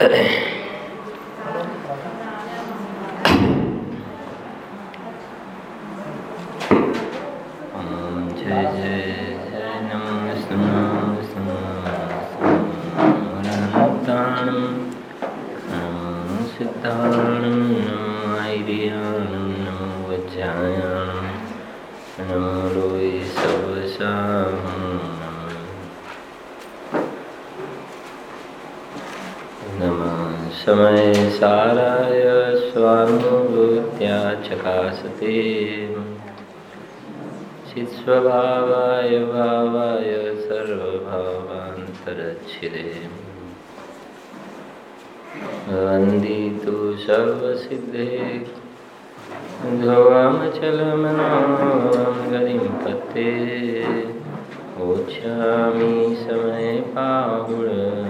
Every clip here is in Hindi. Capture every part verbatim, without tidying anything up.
समय साराय स्वानुभूत्या चकासते चित्स्वभावाय भावाय सर्वभावान्तरच्छिदे वन्दितु सर्वसिद्धे ध्रुवमचलमनोरं गतिं पते ओच्छामि समय पाहुर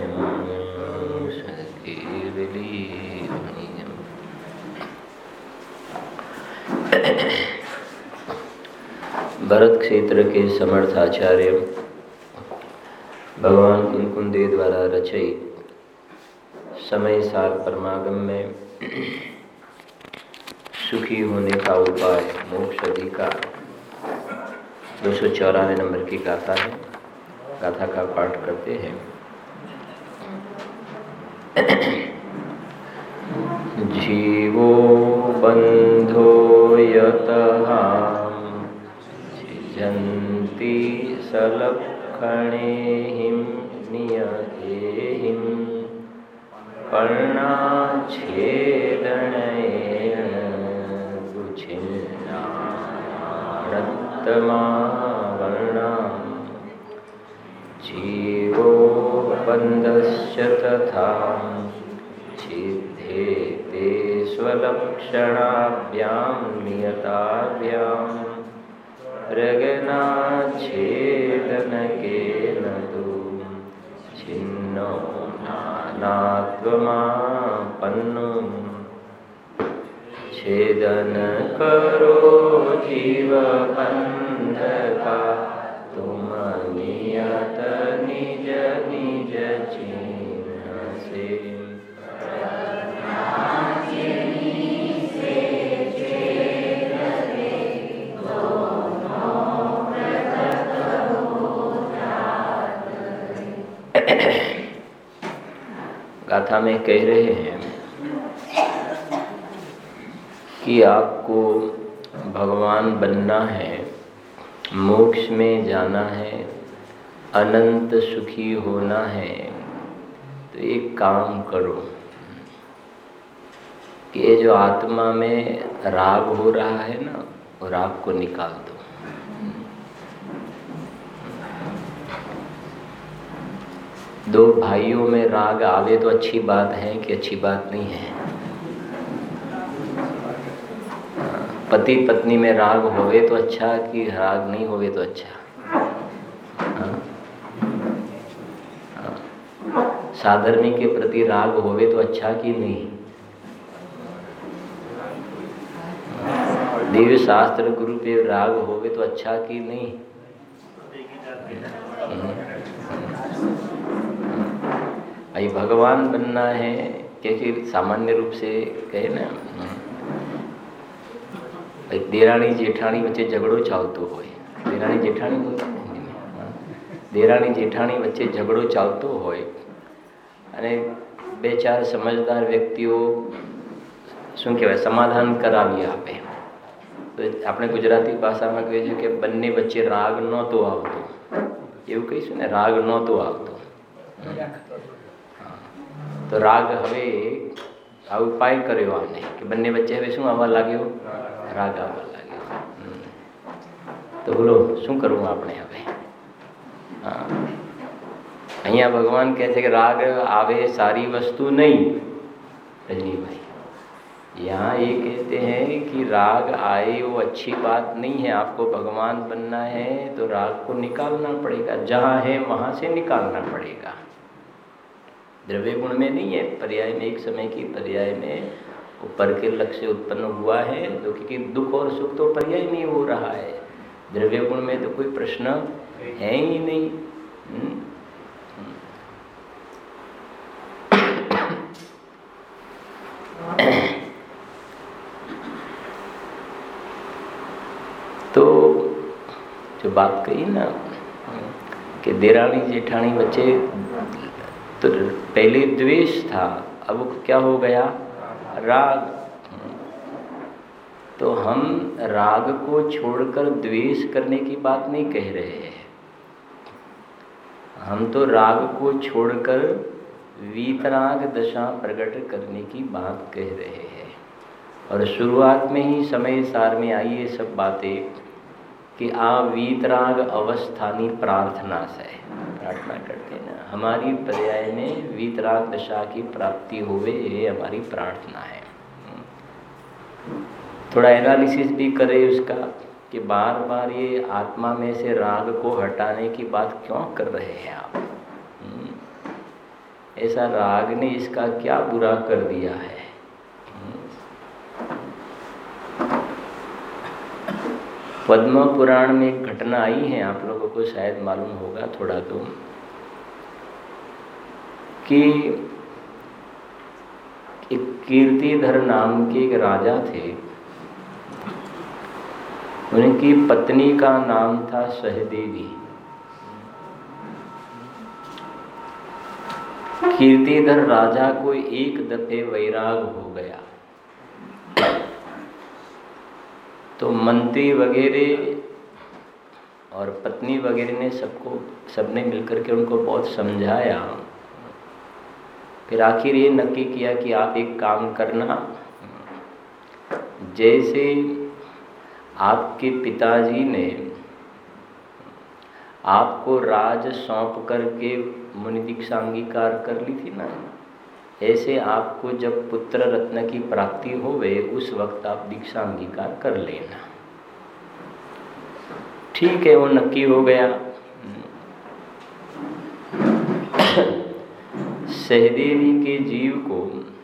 भरत क्षेत्र के समर्थ आचार्य भगवान कुंकुंदे द्वारा रचित समय सार परमागम में सुखी होने का उपाय मोक्ष अधिकार दो सौ चौरानवे नंबर की गाथा है। गाथा का पाठ करते हैं। जीवो बंधो यतः जन्ति सलक्षणेहिं नियतेहिं पर्णाच्छेदनेन गुच्छिन्नारत्तमावर्णां जीवो बन्धश्च तथा छिद्येते स्वलक्षणाभ्यां नियताभ्यां रगनाच्छेदनकेन तु छिन्नो नानात्वमापन्नो छेदन करो जीवबन्धका तुम नियत निज निज चिन्ह से गाथा में कह रहे हैं कि आपको भगवान बनना है, मोक्ष में जाना है, अनंत सुखी होना है, तो एक काम करो कि ये जो आत्मा में राग हो रहा है ना, वो राग को निकाल दो। दो भाइयों में राग आवे तो अच्छी बात है कि अच्छी बात नहीं है। पति पत्नी में राग होवे तो अच्छा कि राग नहीं होवे तो अच्छा। साधर्मी के प्रति राग होवे तो अच्छा कि नहीं। दिव्य शास्त्र गुरु पे राग होवे तो अच्छा कि नहीं। भाई भगवान बनना है, क्योंकि सामान्य रूप से कहे ना, देराणी जेठाणी वच्चे झगड़ो चालतो होय। देराणी जेठाणी बोलते हैं हिंदी में। देराणी जेठाणी वच्चे झगड़ो चालतो होय અને બે ચાર સમજદાર વ્યક્તિઓ શું કહેવાય સમાધાન કરાવી આપે તો આપણે ગુજરાતી ભાષામાં કહીએ છીએ કે બંને વચ્ચે રાગ નહોતો આવતો, એવું કહીશું ને, રાગ નહોતો આવતો। તો રાગ હવે આ ઉપાય કર્યો આને કે બંને વચ્ચે હવે શું આવવા લાગ્યો? રાગ આવવા લાગ્યો। તો બોલો શું કરવું આપણે હવે? હા, અહીંયા ભગવાન કહે છે કે રાગ આવે सारी वस्तु नहीं। रजनी भाई यहाँ ये कहते हैं कि राग आए वो अच्छी बात नहीं है। आपको भगवान बनना है तो राग को निकालना पड़ेगा, जहाँ है वहाँ से निकालना पड़ेगा। द्रव्य गुण में नहीं है, पर्याय में, एक समय की पर्याय में ऊपर के लक्ष्य उत्पन्न हुआ है, तो क्योंकि दुख और सुख तो पर्याय में हो रहा है। द्रव्य गुण में तो कोई प्रश्न है ही नहीं। तो जो बात कही ना कि देरानी जेठानी बच्चे, तो पहले द्वेष था, अब क्या हो गया? राग। तो हम राग को छोड़कर द्वेष करने की बात नहीं कह रहे हैं, हम तो राग को छोड़कर वीतराग दशा प्रकट करने की बात कह रहे हैं। और शुरुआत में ही समय सार में आई ये सब बातें कि आ वीतराग अवस्थानी प्रार्थना से प्रार्थना करते हैं ना, हमारी पर्याय में वीतराग दशा की प्राप्ति होवे, ये हमारी प्रार्थना है। थोड़ा एनालिसिस भी करें उसका कि बार बार ये आत्मा में से राग को हटाने की बात क्यों कर रहे हैं आप? ऐसा राग ने इसका क्या बुरा कर दिया है? पद्म पुराण में एक घटना आई है, आप लोगों को शायद मालूम होगा थोड़ा तो, कि एक कीर्तिधर नाम के एक राजा थे, उनकी पत्नी का नाम था सहदेवी। कीर्तिधर राजा को एक दफे वैराग हो गया, तो मंत्री वगैरह और पत्नी वगैरह ने सबको सबने मिलकर के उनको बहुत समझाया। फिर आखिर ये नक्की किया कि आप एक काम करना, जैसे आपके पिताजी ने आपको राज सौंप करके मुनि दीक्षा अंगीकार कर ली थी ना, ऐसे आपको जब पुत्र रत्न की प्राप्ति होवे उस वक्त आप दीक्षा अंगीकार कर लेना। ठीक है, वो नक्की हो गया। सहदेवी के जीव को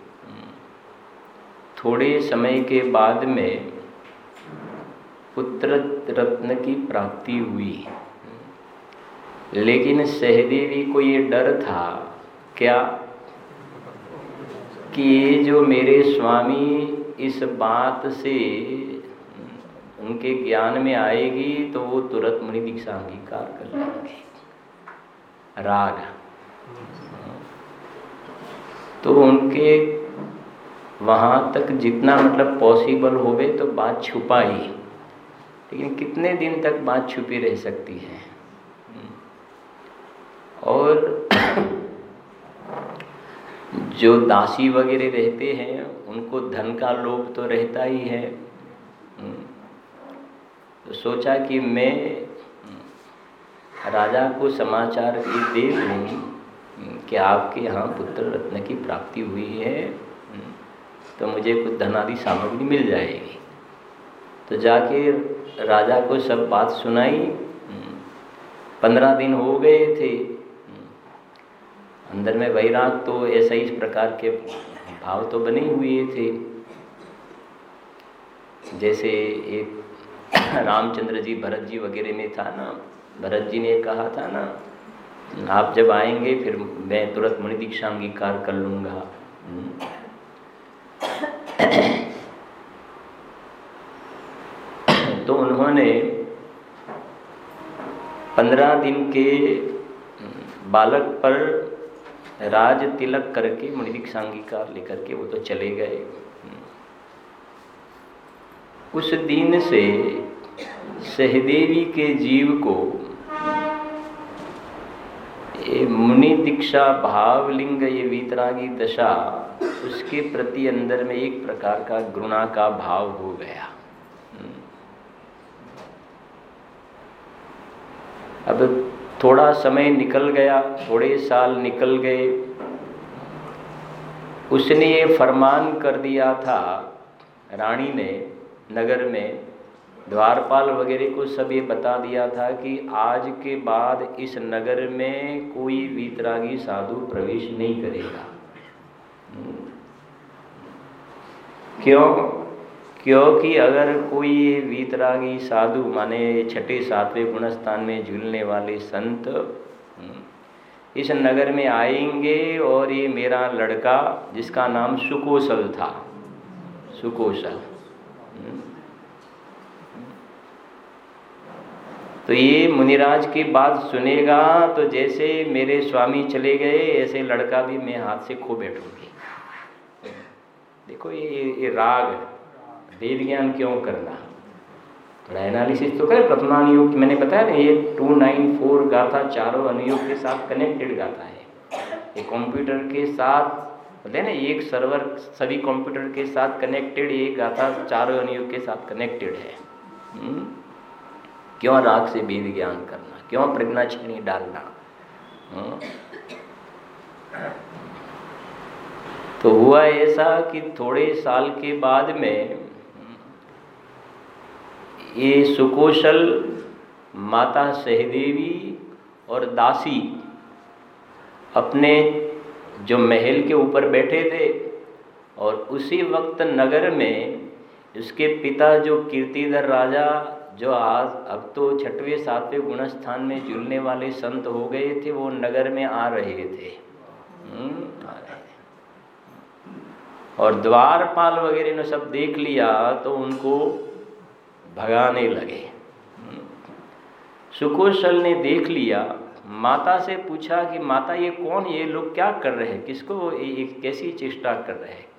थोड़े समय के बाद में पुत्र रत्न की प्राप्ति हुई, लेकिन सहदेवी को ये डर था क्या कि ये जो मेरे स्वामी इस बात से उनके ज्ञान में आएगी तो वो तुरंत मुनि दीक्षा अंगीकार कर लेंगे। राग तो उनके वहाँ तक जितना मतलब पॉसिबल होवे तो बात छुपाई, लेकिन कितने दिन तक बात छुपी रह सकती है? और जो दासी वगैरह रहते हैं उनको धन का लोभ तो रहता ही है। तो सोचा कि मैं राजा को समाचार दे दूँ कि आपके यहाँ पुत्र रत्न की प्राप्ति हुई है, तो मुझे कुछ धनादि सामग्री मिल जाएगी। तो जाके राजा को सब बात सुनाई। पंद्रह दिन हो गए थे, अंदर में वैराग तो ऐसा इस प्रकार के भाव तो बने हुए थे। जैसे एक रामचंद्र जी भरत जी वगैरह में था ना, भरत जी ने कहा था ना, आप जब आएंगे फिर मैं तुरंत मुनि दीक्षा अंगीकार कर लूँगा। तो उन्होंने पंद्रह दिन के बालक पर राज तिलक करके मुनि दीक्षा अंगीकार लेकर के वो तो चले गए। उस दिन से सहदेवी के जीव को ये मुनि दीक्षा भावलिंग, ये वीतरागी दशा, उसके प्रति अंदर में एक प्रकार का घृणा का भाव हो गया। अब थोड़ा समय निकल गया, थोड़े साल निकल गए, उसने ये फरमान कर दिया था, रानी ने नगर में द्वारपाल वगैरह को सब ये बता दिया था कि आज के बाद इस नगर में कोई वीतरागी साधु प्रवेश नहीं करेगा। क्यों? क्योंकि अगर कोई वीतरागी साधु माने छठे सातवें गुणस्थान में झूलने वाले संत इस नगर में आएंगे और ये मेरा लड़का जिसका नाम सुकोशल था, सुकोशल, तो ये मुनिराज की बात सुनेगा तो जैसे मेरे स्वामी चले गए ऐसे लड़का भी मैं हाथ से खो बैठूंगी। देखो ये ये राग वेद ज्ञान क्यों करना, थोड़ा एनालिसिस तो करें। प्रथमा अनुयोग मैंने बताया ना, ये टू नाइन फोर गाथा चारों अनुयोग के साथ कनेक्टेड गाथा है। ये कंप्यूटर के साथ बोलते हैं ना, एक सर्वर सभी कंप्यूटर के साथ कनेक्टेड, ये गाथा चारों अनुयोग के साथ कनेक्टेड है। हुँ? क्यों राग से वेद ज्ञान करना, क्यों प्रज्ञा छेनी डालना। हुँ? तो हुआ ऐसा कि थोड़े साल के बाद में ये सुकोशल, माता सहदेवी और दासी अपने जो महल के ऊपर बैठे थे, और उसी वक्त नगर में उसके पिता जो कीर्तिधर राजा, जो आज अब तो छठवें सातवें गुणस्थान में जुलने वाले संत हो गए थे, वो नगर में आ रहे थे। आ रहे थे और द्वारपाल वगैरह ने सब देख लिया तो उनको भगाने लगे। सुकोशल ने देख लिया, माता से पूछा कि माता ये कौन, ये लोग क्या कर रहे हैं, किसको ये कैसी चेष्टा कर रहे हैं,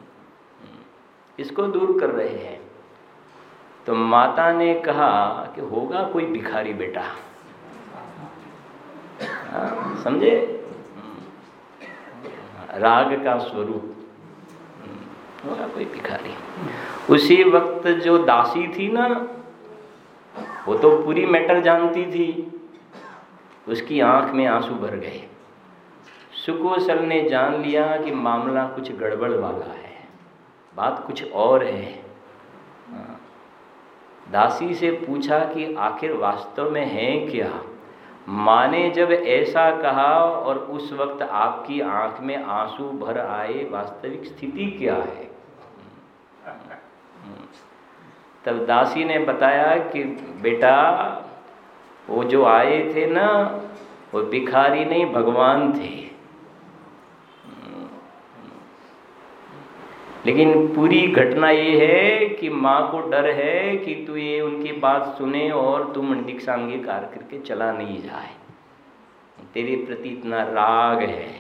इसको दूर कर रहे हैं। तो माता ने कहा कि होगा कोई भिखारी बेटा। समझे राग का स्वरूप, होगा कोई भिखारी। उसी वक्त जो दासी थी ना, वो तो पूरी मैटर जानती थी, उसकी आंख में आंसू भर गए। सुकोशल ने जान लिया कि मामला कुछ गड़बड़ वाला है, बात कुछ और है। दासी से पूछा कि आखिर वास्तव में है क्या। माँ ने जब ऐसा कहा और उस वक्त आपकी आंख में आंसू भर आए, वास्तविक स्थिति क्या है। तब दासी ने बताया कि बेटा वो जो आए थे ना, वो भिखारी नहीं भगवान थे। लेकिन पूरी घटना ये है कि माँ को डर है कि तू ये उनकी बात सुने और तू दीक्षा अंगीकार करके चला नहीं जाए, तेरे प्रति इतना राग है।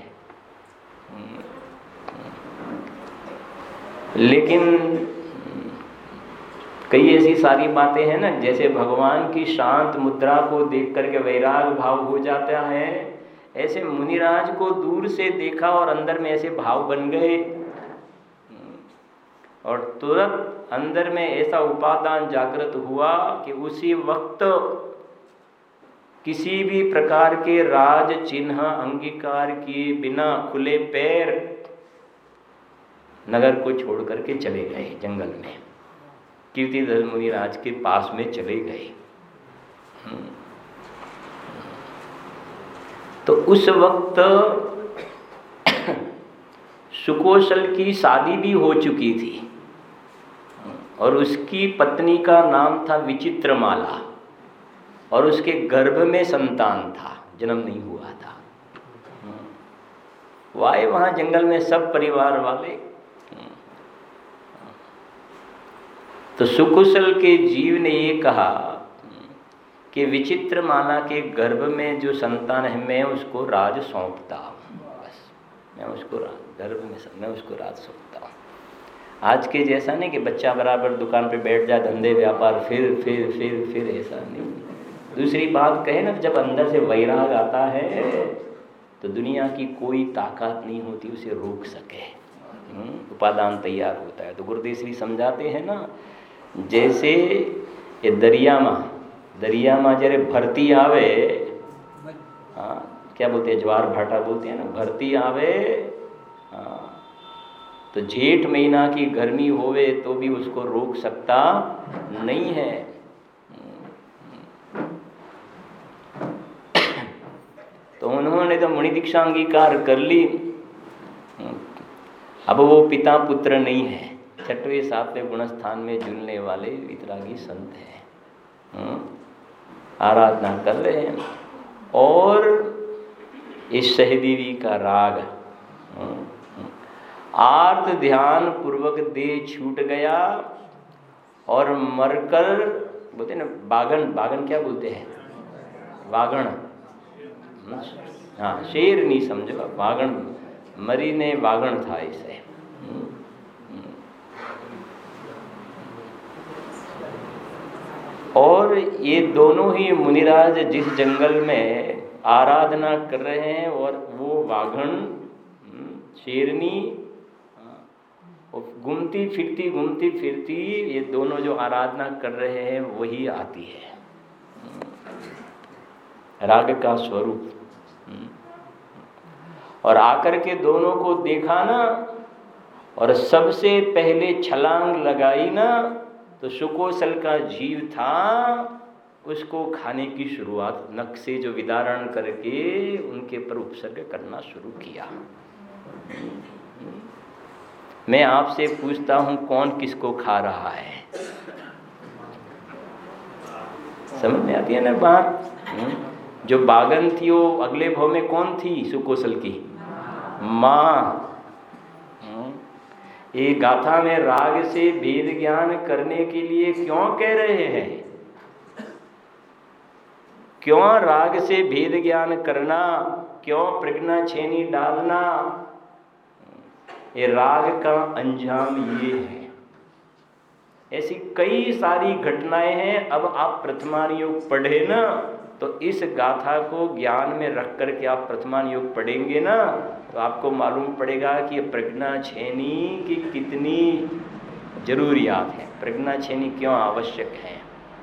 लेकिन कई ऐसी सारी बातें हैं ना, जैसे भगवान की शांत मुद्रा को देख करके वैराग भाव हो जाता है, ऐसे मुनिराज को दूर से देखा और अंदर में ऐसे भाव बन गए, और तुरंत अंदर में ऐसा उपादान जागृत हुआ कि उसी वक्त किसी भी प्रकार के राज चिन्ह अंगीकार किए बिना खुले पैर नगर को छोड़ करके चले गए, जंगल में कीर्तिधर मुनिराज के पास में चले गए। तो उस वक्त सुकोशल की शादी भी हो चुकी थी और उसकी पत्नी का नाम था विचित्रमाला, और उसके गर्भ में संतान था, जन्म नहीं हुआ था। वाए वहाँ जंगल में सब परिवार वाले। तो सुकुशल के जीव ने ये कहा कि विचित्रमाला के गर्भ में जो संतान है, मैं उसको राज सौंपता हूँ, बस मैं उसको गर्भ में मैं उसको राज सौंपता हूँ। आज के जैसा नहीं कि बच्चा बराबर दुकान पे बैठ जाए, धंधे व्यापार फिर फिर फिर फिर ऐसा नहीं। दूसरी बात कहे ना, जब अंदर से वैराग आता है तो दुनिया की कोई ताकत नहीं होती उसे रोक सके, उपादान तैयार होता है। तो गुरुदेव श्री समझाते हैं ना, जैसे ये दरिया में दरिया में जरे भरती आवे, हाँ क्या बोलते हैं, ज्वार भाटा बोलते हैं ना, भरती आवे, हाँ तो जेठ महीना की गर्मी होवे तो भी उसको रोक सकता नहीं है। तो उन्होंने तो मुनि दीक्षा अंगीकार कर ली। अब वो पिता पुत्र नहीं है, छठवें सातवें गुणस्थान में जुलने वाले वितरागी संत हैं, आराधना कर रहे हैं। और इस सहदेवी का राग आर्त ध्यान पूर्वक देह छूट गया और मरकर बोलते हैं ना बागन, बागन क्या बोलते हैं, वागण, हाँ शेर नहीं समझो, वागण, मरी ने वागण था इसे। और ये दोनों ही मुनिराज जिस जंगल में आराधना कर रहे हैं, और वो वाघन शेरनी घूमती फिरती घूमती फिरती ये दोनों जो आराधना कर रहे हैं वही आती है, राग का स्वरूप। और आकर के दोनों को देखा ना, और सबसे पहले छलांग लगाई ना, तो सुकोसल का जीव था, उसको खाने की शुरुआत नख से जो विदारण करके उनके पर उपसर्ग करना शुरू किया। मैं आपसे पूछता हूं, कौन किसको खा रहा है? समझ में आती है ना बात? जो बागन थी वो अगले भाव में कौन थी? सुकोसल की माँ। ये गाथा में राग से भेद ज्ञान करने के लिए क्यों कह रहे हैं? क्यों राग से भेद ज्ञान करना? क्यों प्रज्ञा छेनी डालना? ये राग का अंजाम ये है। ऐसी कई सारी घटनाएं हैं। अब आप प्रथमान योग पढ़े ना, तो इस गाथा को ज्ञान में रख करके आप प्रथमान योग पढ़ेंगे ना, तो आपको मालूम पड़ेगा कि प्रज्ञा छेनी की कितनी जरूरियात है, प्रज्ञा छेनी क्यों आवश्यक है।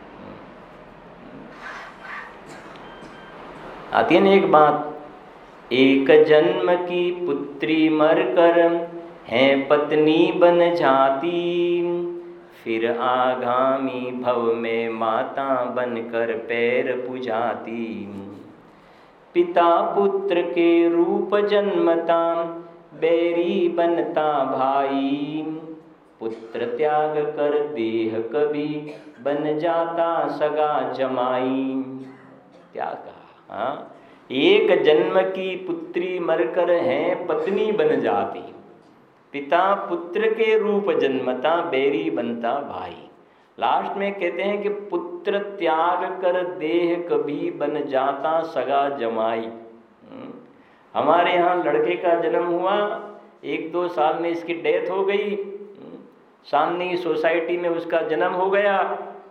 आती है ना एक बात, एक जन्म की पुत्री मरकर है पत्नी बन जाती, फिर आगामी भव में माता बनकर पैर पुजाती। पिता पुत्र के रूप जन्मता, बैरी बनता भाई, पुत्र त्याग कर देह कभी बन जाता सगा जमाई। क्या कहा? हाँ, एक जन्म की पुत्री मरकर है पत्नी बन जाती, पिता पुत्र के रूप जन्मता, बैरी बनता भाई। लास्ट में कहते हैं कि पुत्र त्याग कर देह कभी बन जाता सगा जमाई। हमारे यहाँ लड़के का जन्म हुआ, एक दो साल में इसकी डेथ हो गई, सामने की सोसाइटी में उसका जन्म हो गया,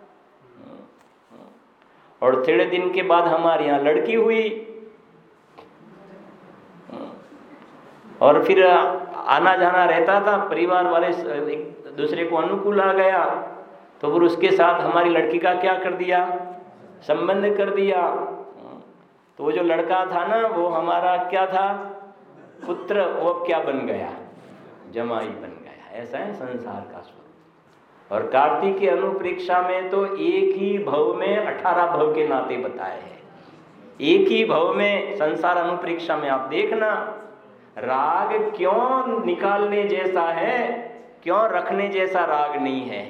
और थोड़े दिन के बाद हमारे यहाँ लड़की हुई, और फिर आना जाना रहता था, परिवार वाले एक दूसरे को अनुकूल आ गया, तो फिर उसके साथ हमारी लड़की का क्या कर दिया? संबंध कर दिया। तो वो जो लड़का था ना, वो हमारा क्या था? पुत्र। वो क्या बन गया? जमाई बन गया। ऐसा है संसार का स्वरूप। और कार्तिक की अनुप्रेक्षा में तो एक ही भव में अठारह भव के नाते बताए हैं। एक ही भव में संसार अनुप्रेक्षा में आप देखना, राग क्यों निकालने जैसा है, क्यों रखने जैसा राग नहीं है।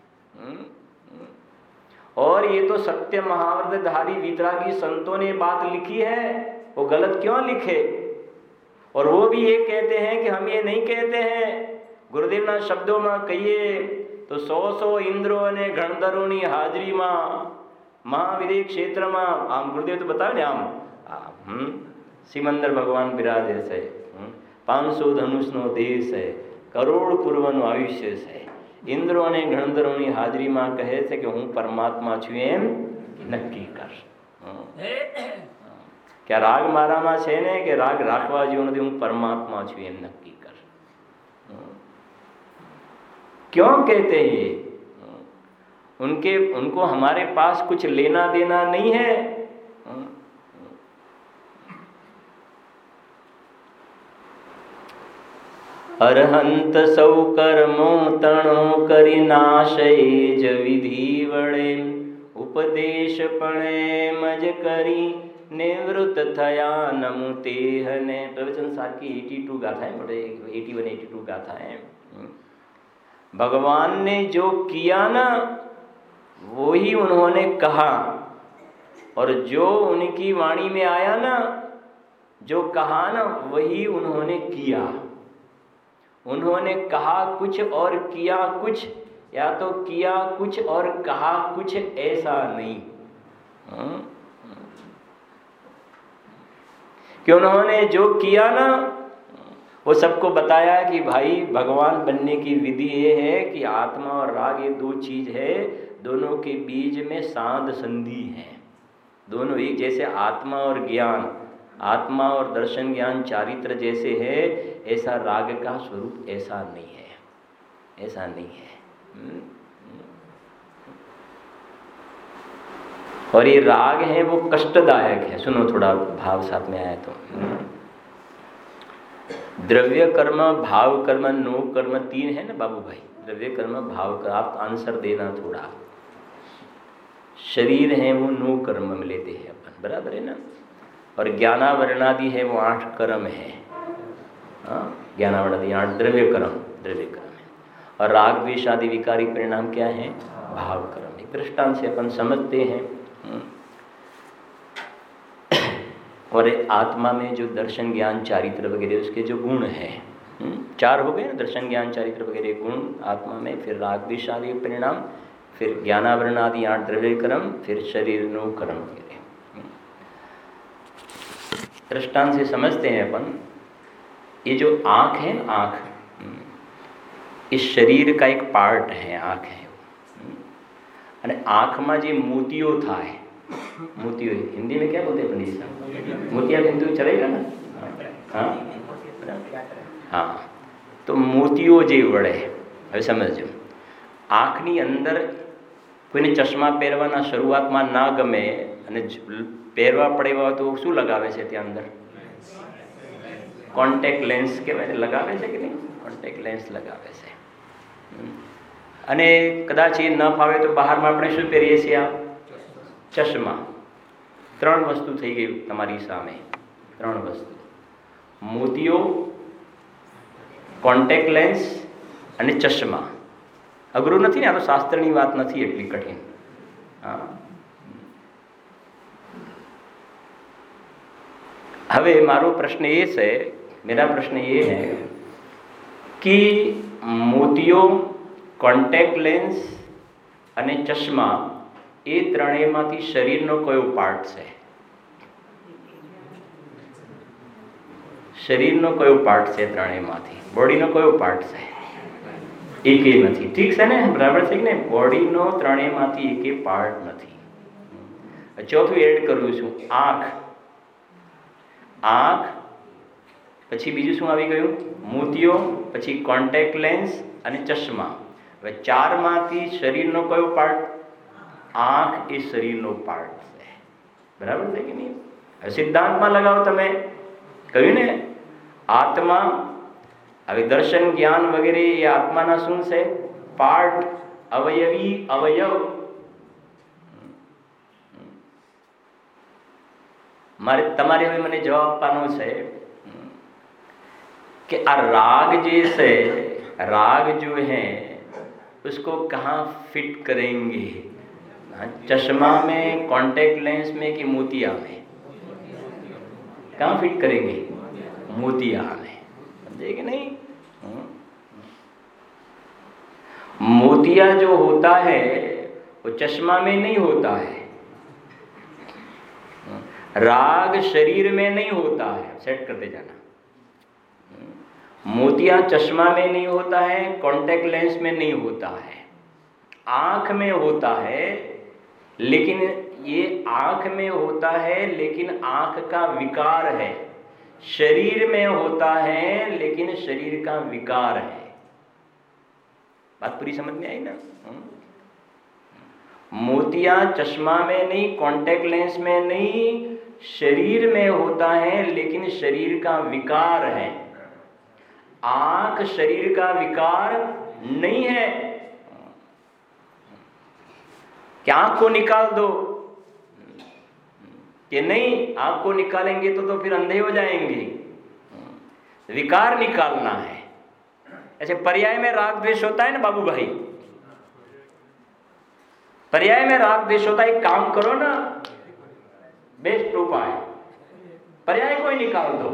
और ये तो सत्य महाव्रतधारी वीतरागी संतों ने बात लिखी है, वो गलत क्यों लिखे? और वो भी ये कहते हैं कि हम ये नहीं कहते हैं, गुरुदेव ना शब्दों में कहिए तो सौ सौ इंद्रों ने गणधरों ની હાજરીમાં મહાવિદે ક્ષેત્રમાં આમ ગુરુદેવ તો બતાવે ને, આમ હમ સિમંદર ભગવાન બિરાજે છે, પાંચસો ધનુષનો દેશ છે, કરોડ પૂર્વનું આયુષ્ય છે, ઇન્દ્રો અને ગણધરોની હાજરીમાં કહે છે કે હું પરમાત્મા છું એમ નક્કી કર। क्या राग माराમાં છે ને કે રાગ રાખવા જેવું નથી, હું પરમાત્મા છું એમ નક્કી કર। क्यों कहते हैं ये? उनके उनको हमारे पास कुछ लेना देना नहीं है। अरहंत सौ कर्मो तणो करी नाशे ज विधि वड़े, उपदेश पणे मज करी निवृत्त थया नमु तेहने। प्रवचन सार की बयासी गाथाएं, बड़े इक्यासी बयासी गाथाएं। भगवान ने जो किया ना वही उन्होंने कहा, और जो उनकी वाणी में आया ना, जो कहा ना वही उन्होंने किया। उन्होंने कहा कुछ और किया कुछ, या तो किया कुछ और कहा कुछ ऐसा नहीं। कि उन्होंने जो किया ना वो सबको बताया कि भाई भगवान बनने की विधि ये है कि आत्मा और राग ये दो चीज है, दोनों के बीच में सांध संधि है। दोनों एक जैसे आत्मा और ज्ञान, आत्मा और दर्शन ज्ञान चारित्र जैसे है, ऐसा राग का स्वरूप ऐसा नहीं है, ऐसा नहीं है। और ये राग है वो कष्टदायक है। सुनो थोड़ा भाव साथ में आया तो, द्रव्य कर्म, भाव कर्म, नो कर्म, तीन है ना बाबू भाई। द्रव्य कर्म, भाव कर्म, आप आंसर देना थोड़ा। शरीर है वो नो कर्म में लेते हैं अपन, बराबर है ना। और ज्ञानावरणादि है वो आठ कर्म है। हाँ, ज्ञानावरणादि आठ द्रव्य कर्म, द्रव्य कर्म है। और राग द्वेष आदि विकारी परिणाम क्या है? भाव कर्म। एक दृष्टांत से अपन समझते हैं। और आत्मा में जो दर्शन ज्ञान चारित्र वगैरह उसके जो गुण हैं, चार हो गए ना, दर्शन ज्ञान चारित्र वगैरह गुण आत्मा में, फिर राग द्वेष आदि परिणाम, फिर ज्ञानावरण आदि आठ द्रव्य कर्म, फिर शरीर नो कर्म वगैरह। दृष्टांत से समझते हैं अपन। ये जो आँख है ना, आँख इस शरीर का एक पार्ट है, आँख है। અને આંખમાં જે મોતિયો થાય, મોતિયો हिंदी में क्या बोलते हैं पंडित साहब? मोतिया बिंदु चलेगा ना? हाँ हाँ, तो મોતિયો જે વળે, હવે સમજો, આંખની અંદર કોઈને ચશ્મા પહેરવાના શરૂઆતમાં ના ગમે અને પહેરવા પડે તો શું લગાવે છે ત્યાં અંદર? કોન્ટેક્ટ લેન્સ કહેવાય, લગાવે છે કે નહીં? કોન્ટેક્ટ લેન્સ લગાવે છે। અને કદાચ એ ન ફાવે તો બહારમાં આપણે શું પહેરીએ છીએ? આ ચશ્મા। ત્રણ વસ્તુ થઈ ગઈ તમારી સામે, ત્રણ વસ્તુ, મોતિયો, કોન્ટેક્ટ લેન્સ અને ચશ્મા। અઘરું નથી ને? આ તો શાસ્ત્રની વાત નથી એટલી કઠિન। હા, હવે મારો પ્રશ્ન એ છે, मेरा प्रश्न ये है कि મોતિયો, કોન્ટેક્ટ લેન્સ અને ચશ્મા એ ત્રણેયમાંથી શરીરનો કયો પાર્ટ છે? શરીરનો કયો પાર્ટ છે ત્રણેયમાંથી? બોડીનો કયો પાર્ટ છે? એકે નથી। ઠીક છે ને? બરાબર છે કે નહીં? બોડીનો ત્રણેયમાંથી એકે પાર્ટ નથી। ચોથું એડ કરું છું, આંખ। આંખ પછી બીજું શું આવી ગયું? મોતિયો, પછી કોન્ટેક્ટ લેન્સ અને ચશ્મા। હવે ચારમાંથી શરીરનો કયો પાર્ટ? આંખ એ શરીરનો પાર્ટ છે। બરાબર છે કે નહીં? હવે સિદ્ધાંતમાં લગાવો તમે, કહ્યું ને આત્મા, હવે દર્શન જ્ઞાન વગેરે એ આત્માના શું છે? પાર્ટ, અવયવી, અવયવ। મારે તમારે હવે મને જવાબ આપવાનો છે कि आ राग जैसे राग जो है उसको कहाँ फिट करेंगे? चश्मा में, कॉन्टेक्ट लेंस में कि मोतिया में? कहाँ फिट करेंगे? मोतिया में। समझे कि नहीं? मोतिया जो होता है वो चश्मा में नहीं होता है, राग शरीर में नहीं होता है। सेट करते जाना। मोतिया चश्मा में नहीं होता है, कॉन्टेक्ट लेंस में नहीं होता है, आँख में होता है। लेकिन ये आँख में होता है लेकिन आँख का विकार है, शरीर में होता है लेकिन शरीर का विकार है। बात पूरी समझ में आई ना? मोतिया चश्मा में नहीं, कॉन्टेक्ट लेंस में नहीं, शरीर में होता है लेकिन शरीर का विकार है। आंख शरीर का विकार नहीं है। क्या आंख को निकाल दो? कि नहीं, आंख को निकालेंगे तो तो फिर अंधे हो जाएंगे। विकार निकालना है। ऐसे पर्याय में राग द्वेष होता है ना बाबू भाई, पर्याय में राग द्वेष होता है। एक काम करो ना, बेस्ट उपाय, पर्याय को ही निकाल दो।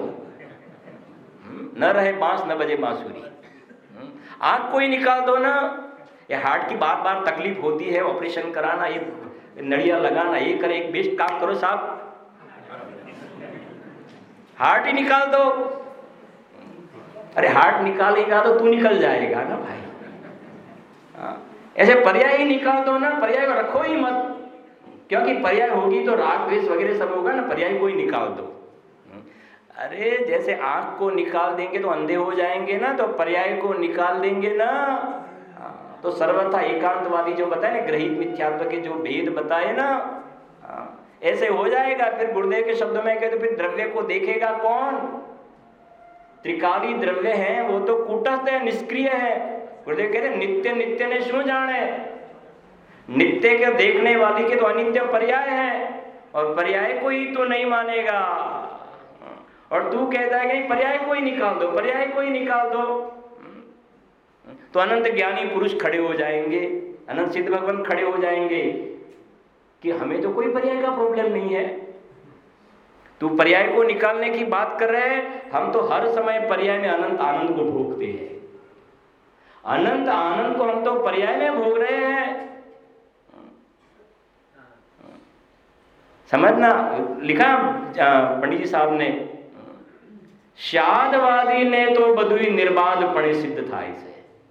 न रहे बांस न बजे बांसुरी। आँख को ही निकाल दो ना। ये हार्ट की बार बार तकलीफ होती है, ऑपरेशन कराना, ये नड़िया लगाना, ये करे, एक बेस्ट काम करो साहब, हार्ट ही निकाल दो। अरे हार्ट निकालेगा तो तू निकल जाएगा ना भाई। हाँ, ऐसे पर्याय ही निकाल दो ना, पर्याय को रखो ही मत, क्योंकि पर्याय होगी तो राग द्वेष वगैरह सब होगा ना, पर्याय को ही निकाल दो। अरे जैसे आंख को निकाल देंगे तो अंधे हो जाएंगे ना, तो पर्याय को निकाल देंगे ना तो सर्वथा एकांतवादी जो बताए ना, ग्रहित मिथ्यात्व के जो भेद बताए ना, ऐसे हो जाएगा। फिर गुरुदेव के शब्दों में कहते, फिर द्रव्य को देखेगा कौन? त्रिकाली द्रव्य है वो तो कूटस्थ है, निष्क्रिय है। गुरुदेव कहते नित्य नित्य ने शू जाने, नित्य के देखने वाली के तो अनित्य पर्याय है, और पर्याय को ही तो नहीं मानेगा। और तू कहता है कि पर्याय को ही निकाल दो, पर्याय को ही निकाल दो, तो अनंत ज्ञानी पुरुष खड़े हो जाएंगे, अनंत सिद्ध भगवान खड़े हो जाएंगे कि हमें तो कोई पर्याय का प्रॉब्लम नहीं है। तू पर्याय को निकालने की बात कर रहे हैं, हम तो हर समय पर्याय में अनंत आनंद को भोगते हैं। अनंत आनंद को हम तो पर्याय में भोग रहे हैं। समझना, लिखा पंडित जी साहब ने, शादवादी ने तो बदुई निर्बाध पणे सिद्ध था। इसे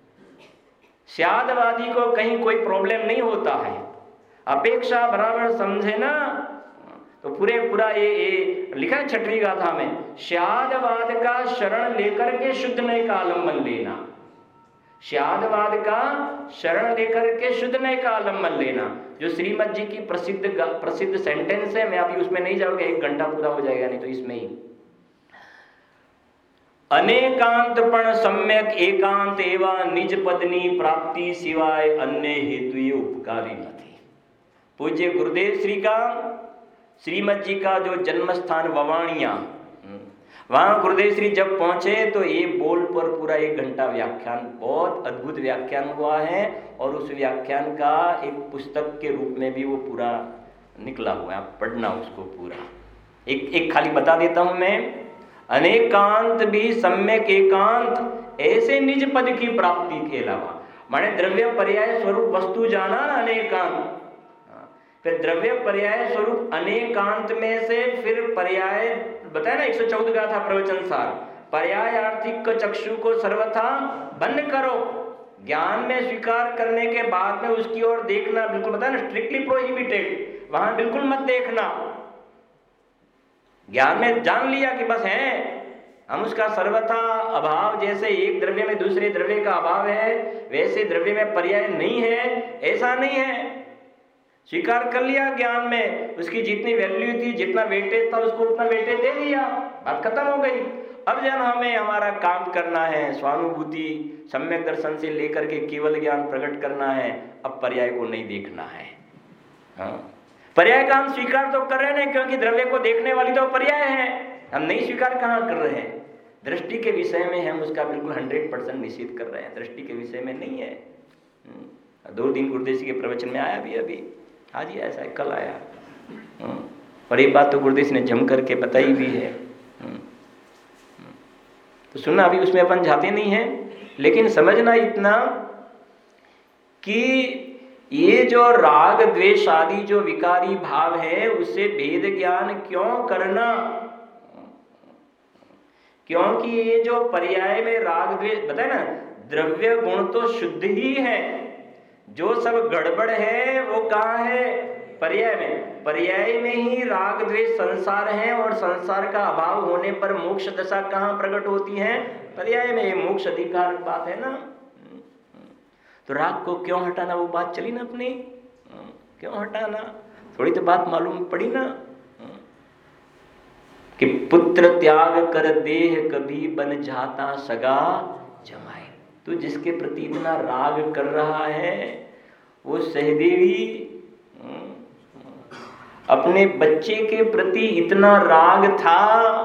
शादवादी को कहीं कोई प्रॉब्लम नहीं होता है, अपेक्षा बराबर समझे ना तो पूरे पूरा ये, ये लिखा है छठवीं गाथा में, शादवाद का शरण लेकर के शुद्ध नय का आलम्बन लेना। शादवाद का शरण लेकर के शुद्ध नय का आलम्बन लेना, जो श्रीमद जी की प्रसिद्ध प्रसिद्ध सेंटेंस है। मैं अभी उसमें नहीं जाऊंगा, एक घंटा पूरा हो जाएगा नहीं तो इसमें ही। अनेकांतपण सम्यक एकांत एवं निज पत्नी प्राप्ति सिवाय अन्य हेतु उपकारी न थी। पूज्य गुरुदेव श्री का श्रीमद जी का जो जन्म स्थान ववाणिया, वहां गुरुदेव श्री जब पहुंचे तो ये बोल पर पूरा एक घंटा व्याख्यान, बहुत अद्भुत व्याख्यान हुआ है, और उस व्याख्यान का एक पुस्तक के रूप में भी वो पूरा निकला हुआ है, आप पढ़ना उसको पूरा। एक एक खाली बता देता हूं मैं, अनेकांत भी सम्यक एकांत ऐसे निज पद की प्राप्ति के अलावा, माने द्रव्य पर्याय स्वरूप वस्तु जाना ना अनेकांत, फिर द्रव्य पर्याय स्वरूप अनेकांत में से फिर पर्याय बताया ना, एक सौ चौदह का था प्रवचन सार, पर्याय आर्थिक चक्षु को सर्वथा बंद करो, ज्ञान में स्वीकार करने के बाद में उसकी ओर देखना बिल्कुल बताया ना, स्ट्रिक्टली प्रोहिबिटेड, वहां बिल्कुल मत देखना। ज्ञान में जान लिया कि बस है, हम उसका सर्वथा अभाव, जैसे एक द्रव्य में दूसरे द्रव्य का अभाव है वैसे द्रव्य में पर्याय नहीं है, ऐसा नहीं है, स्वीकार कर लिया ज्ञान में, उसकी जितनी वैल्यू थी, जितना वेटेज था उसको उतना वेटेज दे दिया, बात खत्म हो गई। अब जब हमें हमारा काम करना है, स्वानुभूति सम्यक दर्शन से लेकर के केवल ज्ञान प्रकट करना है, अब पर्याय को नहीं देखना है। हाँ, पर्याय का हम स्वीकार तो कर रहे हैं, क्योंकि द्रव्य को देखने वाली तो पर्याय है, हम नहीं स्वीकार कहाँ कर रहे हैं। दृष्टि के विषय में हम उसका बिल्कुल हंड्रेड परसेंट निषेध कर रहे हैं, दृष्टि के विषय में नहीं है। दो दिन गुरुदेव जी के प्रवचन में आया भी, अभी आज ही ऐसा कल आया, और एक बात तो गुरुदेव ने जम करके बताई भी है, तो सुनना, अभी उसमें अपन जाते नहीं हैं, लेकिन समझना इतना कि ये जो राग द्वेष आदि जो विकारी भाव है, उससे भेद ज्ञान क्यों करना, क्योंकि ये जो पर्याय में राग द्वेष बताए ना, द्रव्य गुण तो शुद्ध ही है, जो सब गड़बड़ है वो कहाँ है, पर्याय में। पर्याय में ही राग द्वेष संसार है, और संसार का अभाव होने पर मोक्ष दशा कहाँ प्रकट होती है, पर्याय में। ये मोक्ष अधिकार बात है ना, तो राग को क्यों हटाना, वो बात चली ना अपनी, क्यों हटाना, थोड़ी तो बात मालूम पड़ी ना, कि पुत्र त्याग कर देह कभी बन जाता सगा जमाए। तो जिसके प्रति इतना राग कर रहा है, वो सहदेवी अपने बच्चे के प्रति इतना राग था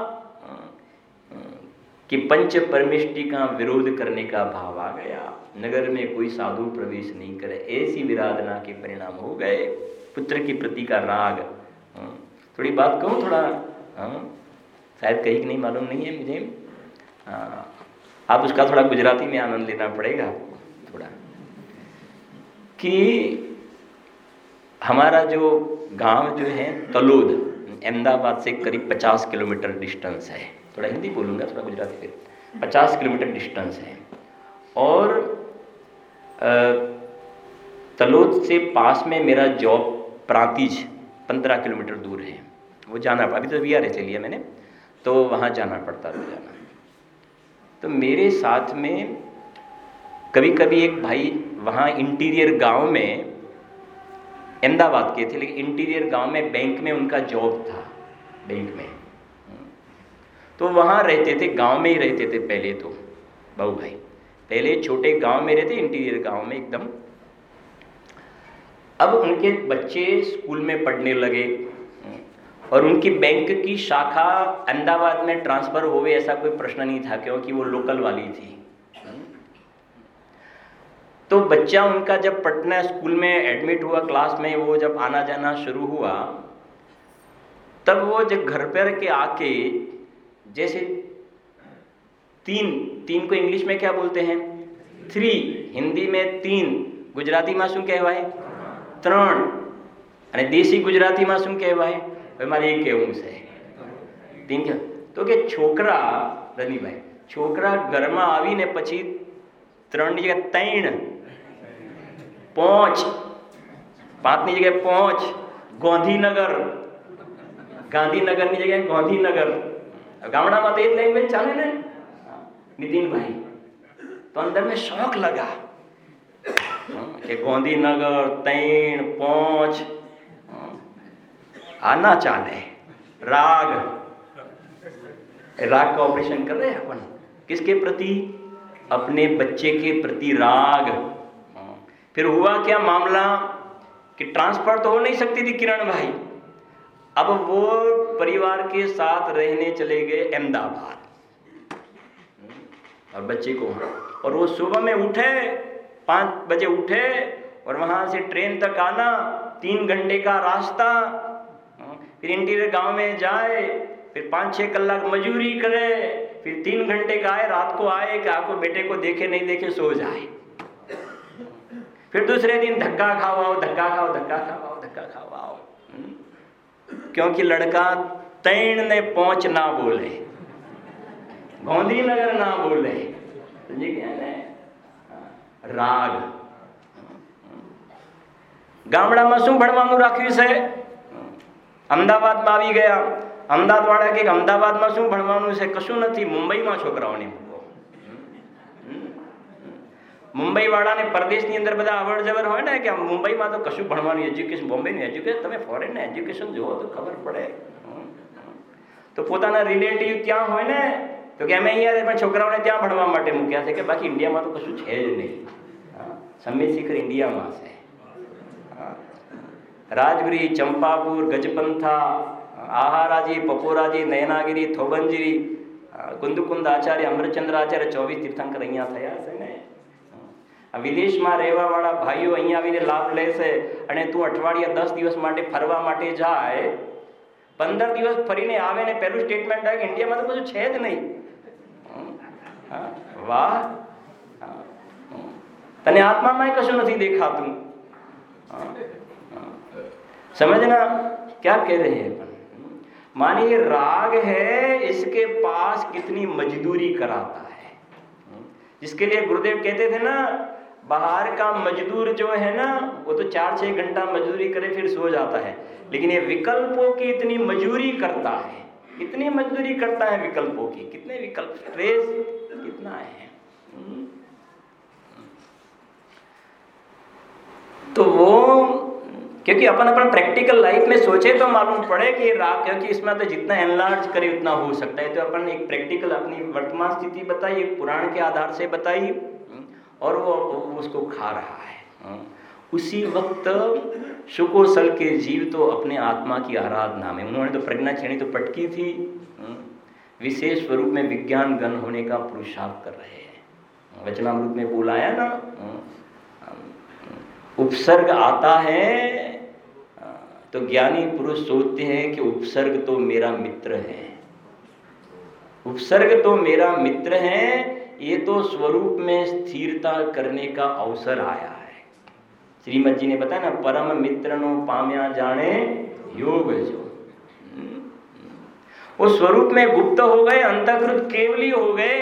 कि पंच परमिष्टि का विरोध करने का भाव आ गया, नगर में कोई साधु प्रवेश नहीं करे, ऐसी विराधना के परिणाम हो गए, पुत्र के प्रति का राग। थोड़ी बात कहूँ, थोड़ा शायद कहीं नहीं मालूम नहीं है मुझे, आप उसका थोड़ा गुजराती में आनंद लेना पड़ेगा आपको थोड़ा। कि हमारा जो गांव जो है तलोद, अहमदाबाद से करीब पचास किलोमीटर डिस्टेंस है। थोड़ा हिंदी बोलूँगा, थोड़ा गुजराती फिर। पचास किलोमीटर डिस्टेंस है और तलोद से पास में मेरा जॉब प्रांतिज पंद्रह किलोमीटर दूर है, वो जाना, अभी तो वी आर एस लिया मैंने, तो वहाँ जाना पड़ता था जाना। तो मेरे साथ में कभी कभी एक भाई वहाँ इंटीरियर गांव में, अहमदाबाद के थे लेकिन इंटीरियर गांव में बैंक में उनका जॉब था, बैंक में, तो वहाँ रहते थे, गांव में ही रहते थे पहले तो बाबू भाई, पहले छोटे गांव में रहते, इंटीरियर गांव में एकदम। अब उनके बच्चे स्कूल में पढ़ने लगे और उनकी बैंक की शाखा अहमदाबाद में ट्रांसफ़र होवे ऐसा कोई प्रश्न नहीं था, क्योंकि वो लोकल वाली थी। तो बच्चा उनका जब पटना स्कूल में एडमिट हुआ, क्लास में वो जब आना जाना शुरू हुआ, तब वो जब घर पर के आके जैसे तीन तीन को इंग्लिश में क्या बोलते हैं, थ्री, हिंदी में तीन, गुजराती में શું કહેવાય, ત્રણ, અને દેશી ગુજરાતીમાં શું કહેવાય, હવે મારે એ કહેવું છે तीन क्या, तो કે છોકરા રનિભાઈ, છોકરા ઘરમાં આવીને પછી ત્રણની જગ્યાએ ત્રણ, પાંચ, પાંચની જગ્યાએ પાંચ, ગાંધીનગર, ગાંધીનગરની જગ્યાએ ગાંધીનગર, ગામડામાં તો એ જ લેંગ્વેજ ચાલે ને नितिन भाई। तो अंदर में शौक लगा कि गांधीनगर, तैण, पहुंच, आना चाले, राग, राग का ऑपरेशन कर रहे हैं अपन, किसके प्रति, अपने बच्चे के प्रति राग। फिर हुआ क्या मामला कि ट्रांसफर तो हो नहीं सकती थी किरण भाई, अब वो परिवार के साथ रहने चले गए अहमदाबाद और बच्चे को, और वो सुबह में उठे, पाँच बजे उठे और वहाँ से ट्रेन तक आना, तीन घंटे का रास्ता, फिर इंटीरियर गांव में जाए, फिर पाँच छः कलाक मजूरी करे, फिर तीन घंटे का आए, रात को आए कि आपको बेटे को देखे नहीं देखे सो जाए, फिर दूसरे दिन धक्का खाओ आओ, धक्का खाओ, धक्का खाओ आओ, धक्का खाओ आओ, क्योंकि लड़का तैण ने पहुँच ना बोले, गांधीनगर ना बोले, समझे क्या है, राग। ગામડામાં શું ભણવાનું રાખ્યું છે, અમદાવાદમાં આવી ગયા, અમદાવાદવાળા કે અમદાવાદમાં શું ભણવાનું છે, કશું નથી, મુંબઈમાં છોકરાઓને મૂકો। મુંબઈવાળાને પરદેશની અંદર બધા અવર જવર હોય ને કે મુંબઈમાં તો કશું ભણવાનું, એજ્યુકેશન, બોમ્બેનું એજ્યુકેશન, તમે ફોરેનના એજ્યુકેશન જુઓ તો ખબર પડે, તો પોતાના રિલેટિવ ત્યાં હોય ને તો કે અમે અહીંયા પણ છોકરાઓને ત્યાં ભણવા માટે મૂક્યા છે, કે બાકી ઇન્ડિયામાં તો કશું છે જ નહીં, સંમેત શિખર ઇન્ડિયામાં છે। રાજગીરી, ચંપાપુર, ગજપંથા, આહારાજી, પપોરાજી, નયનાગીરી, થોબંજીરી, કુંદકુંદ આચાર્ય, અમરચંદ્ર આચાર્ય, ચોવીસ તીર્થંકર અહીંયા થયા છે ને। વિદેશમાં રહેવાવાળા ભાઈઓ અહીંયા આવીને લાભ લેશે, અને તું અઠવાડિયા દસ દિવસ માટે ફરવા માટે જાય, પંદર દિવસ ફરીને આવે ને પહેલું સ્ટેટમેન્ટ આવે કે ઇન્ડિયામાં તો કશું છે જ નહીં। વાહ, तने आत्मा में कशु नहीं देखातु। समझना क्या कह रहे हैं अपन। मानिए राग है, इसके पास कितनी मजदूरी कराता है, जिसके लिए गुरुदेव कहते थे ना, बाहर का मजदूर जो है ना वो तो चार छः घंटा मजदूरी करे फिर सो जाता है, लेकिन ये विकल्पों की इतनी मजदूरी करता है, कितनी मजदूरी करता है विकल्पों की, कितने विकल्प, स्ट्रेस कितना है। तो वो क्योंकि अपन अपन प्रैक्टिकल लाइफ में सोचे तो मालूम पड़े कि राग, क्योंकि इसमें तो जितना एनलार्ज करे उतना हो सकता है। तो अपन एक प्रैक्टिकल अपनी वर्तमान स्थिति बताई, एक पुराण के आधार से बताई, और वो, वो उसको खा रहा है। उसी वक्त सुकोसल के जीव तो अपने आत्मा की आराधना में, उन्होंने तो प्रज्ञा छेड़ी तो पटकी थी, विशेष स्वरूप में विज्ञान गण होने का पुरुषार्थ कर रहे हैं। वचनामृत में बोलाया ना, उपसर्ग आता है तो ज्ञानी पुरुष सोचते हैं कि उपसर्ग तो मेरा मित्र है, उपसर्ग तो मेरा मित्र है, ये तो स्वरूप में स्थिरता करने का अवसर आया है। श्रीमद जी ने बताया ना, परम मित्र नो पाम्या जाने योग जो। वो स्वरूप में गुप्त हो गए, अंतःकृत केवली हो गए,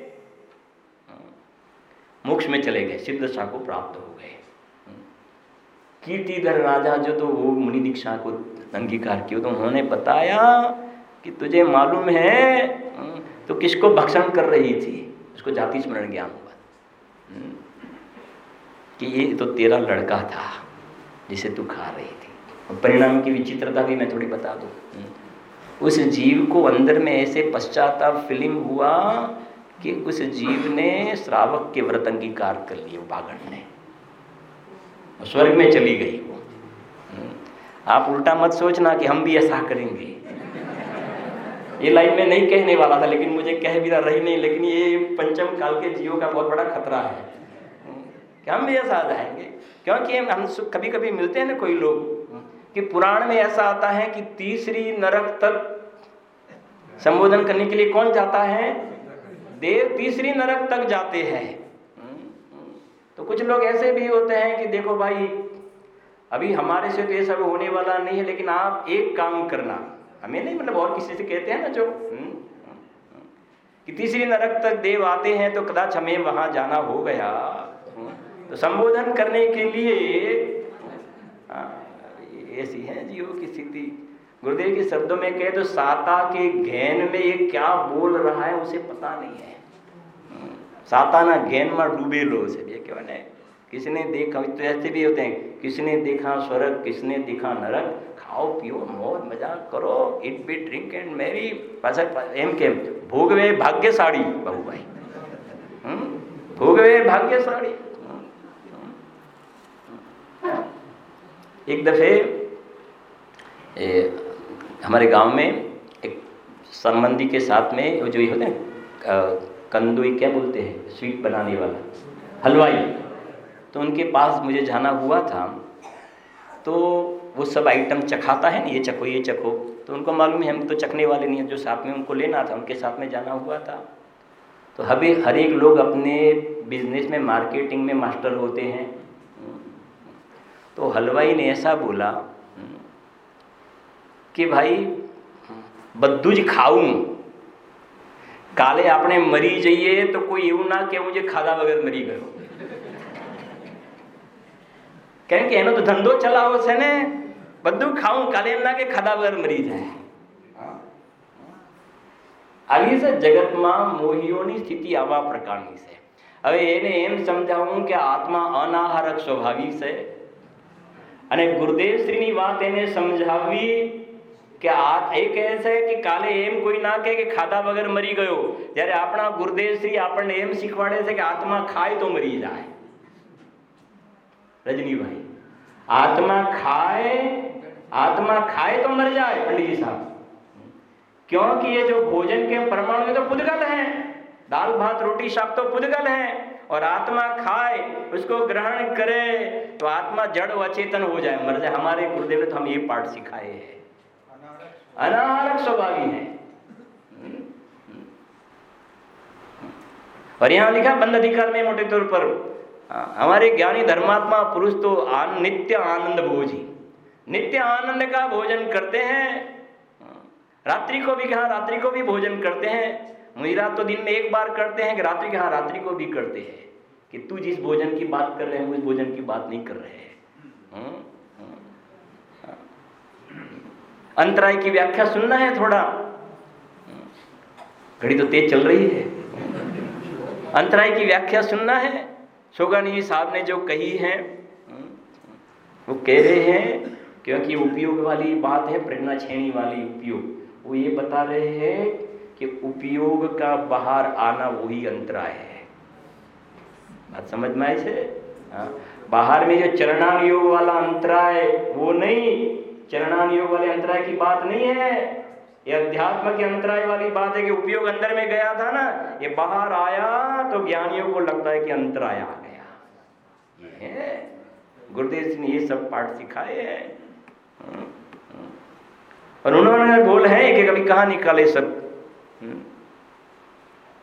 मोक्ष में चले गए, सिद्ध दशा को प्राप्त हो गए। कीर्तिधर राजा जो तो वो मुनि दीक्षा को अंगीकार किया, तो उन्होंने बताया कि तुझे मालूम है तो किसको भक्षण कर रही थी, उसको जाति स्मरण ज्ञान हुआ कि ये तो तेरा लड़का था जिसे तू खा रही थी। और परिणाम की विचित्रता भी मैं थोड़ी बता दूं। उस जीव को अंदर में ऐसे पश्चाताप फिल्म हुआ कि उस जीव ने श्रावक के व्रत अंगीकार कर लिए, बागड़ ने, स्वर्ग में चली गई वो। आप उल्टा मत सोचना कि हम भी ऐसा करेंगे। ये लाइन में नहीं कहने वाला था, लेकिन मुझे कह भी रही नहीं, लेकिन ये पंचम काल के जीवों का बहुत बड़ा खतरा है कि हम भी ऐसा आ जाएंगे। क्योंकि हम कभी कभी मिलते हैं ना कोई लोग कि पुराण में ऐसा आता है कि तीसरी नरक तक संबोधन करने के लिए कौन जाता है? देव तीसरी नरक तक जाते हैं। तो कुछ लोग ऐसे भी होते हैं कि देखो भाई, अभी हमारे से तो ये सब होने वाला नहीं है, लेकिन आप एक काम करना, हमें नहीं मतलब और किसी से कहते हैं ना जो कि तीसरी नरक तक देव आते हैं, तो कदाच हमें वहां जाना हो गया तो संबोधन करने के लिए ऐसी है जीवों की स्थिति। गुरुदेव के शब्दों में कहे तो साता के घेन में ये क्या बोल रहा है उसे पता नहीं है। साता ना घेन में डूबे लो से भी क्यों नहीं। किसने देखा, तो ऐसे भी होते हैं, किसने देखा स्वर्ग, किसने देखा नरक, खाओ पियो मौज मजाक करो, eat be drink and merry, एम के भोगवे भाग्यशाली बाबू भाई, भोगवे भाग्यशाली। एक दफे हमारे गांव में एक संबंधी के साथ में जो ये होते हैं कंदोई, क्या बोलते हैं, स्वीट बनाने वाला हलवाई, तो उनके पास मुझे जाना हुआ था। तो वो सब आइटम चखाता है ना, ये चखो ये चखो, तो उनको मालूम है हम तो चखने वाले नहीं हैं, जो साथ में उनको लेना था उनके साथ में जाना हुआ था। तो अभी हर एक लोग अपने बिजनेस में मार्केटिंग में मास्टर होते हैं। तो हलवाई ने ऐसा बोला कि भाई बद्दू जी खाऊं, काले आपने मरी जाइए तो कोई એવું ના કે मुझे खाधा वगैरह मरी गयो। કેમ કે એનો તો ધંધો ચલાવો છે ને, બધું ખાવું કાલે એમ ના કે ખાધા વગર મરી જાય। આવી છે જગતમાં મોહીઓની સ્થિતિ આવા પ્રકારની છે। હવે એને એમ સમજાવું કે આત્મા અનાહારક સ્વભાવી છે, અને ગુરુદેવ શ્રીની વાત એને સમજાવવી કે આ એ કહે છે કે કાલે એમ કોઈ ના કહે કે ખાધા વગર મરી ગયો, જ્યારે આપણા ગુરુદેવ શ્રી આપણને એમ શીખવાડે છે કે આત્મા ખાય તો મરી જાય। रजनी आत्मा खाए आत्मा खाए तो मर जाए पंडित जी साहब, क्योंकि ये जो भोजन के परमाणु में तो पुद्गल हैं, दाल भात रोटी शाक तो पुद्गल हैं, और आत्मा खाए उसको ग्रहण करे तो आत्मा जड़ अचेतन हो जाए, मर जाए। हमारे गुरुदेव ने तो हम ये पाठ सिखाए हैं, अनाहारक स्वभावी है। और यहाँ लिखा बंद अधिकार में मोटे तौर पर हमारे ज्ञानी धर्मात्मा पुरुष तो आन, नित्य आनंद भोजी, नित्य आनंद का भोजन करते हैं। रात्रि को भी कहा, रात्रि को भी भोजन करते हैं। मुहिरा तो दिन में एक बार करते हैं कि रात्रि कहा, रात्रि को भी करते हैं। कि तू जिस भोजन की बात कर रहे हैं उस भोजन की बात नहीं कर रहे हैं। अंतराय की व्याख्या सुनना है थोड़ा, घड़ी तो तेज चल रही है। अंतराय की व्याख्या सुनना है। शोगानी साहब ने जो कही है वो कह रहे हैं, क्योंकि उपयोग वाली बात है, प्रेरणा छेनी वाली उपयोग। वो ये बता रहे हैं कि उपयोग का बाहर आना वही अंतराय है। बात समझ में आए से? बाहर में जो चरणान योग वाला अंतराय वो नहीं, चरणान योग वाले अंतराय की बात नहीं है, ये अध्यात्म के अंतराय वाली बात है। कि उपयोग अंदर में गया था ना, ये बाहर आया तो ज्ञानियों को लगता है कि अंतराय आ गया। ये है गुरुदेव जी ने ये सब पाठ सिखाए हैं। और उन्होंने बोल है कि कभी कहाँ निकाले सब,